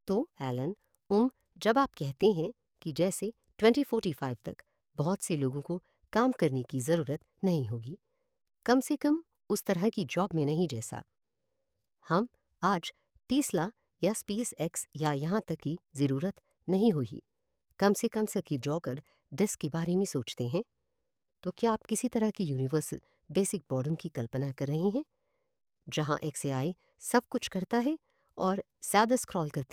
तो एलन, जब आप कहते हैं कि जैसे 2045 तक बहुत से लोगों को काम करने की ज़रूरत नहीं होगी, कम से कम उस तरह की जॉब में नहीं जैसा हम आज टेस्ला या स्पेस एक्स या यहाँ तक की ज़रूरत नहीं हुई, कम से कम सकी जॉगर डिस्क के बारे में सोचते हैं, तो क्या आप किसी तरह की यूनिवर्सल बेसिक बॉर्डम की कल्पना कर रहे हैं जहाँ एक्स ए आई सब कुछ करता है और ज़्यादा स्क्रॉल करते